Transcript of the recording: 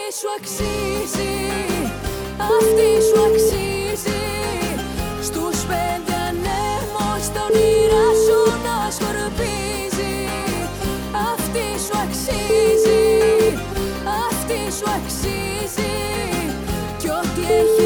σου αξίζει, αυτή σου αξίζει. Στους 5 ανέμους τα όνειρά σου να σκορπίζει. Αυτή σου αξίζει, αυτή σου αξίζει. Κι ό,τι έχει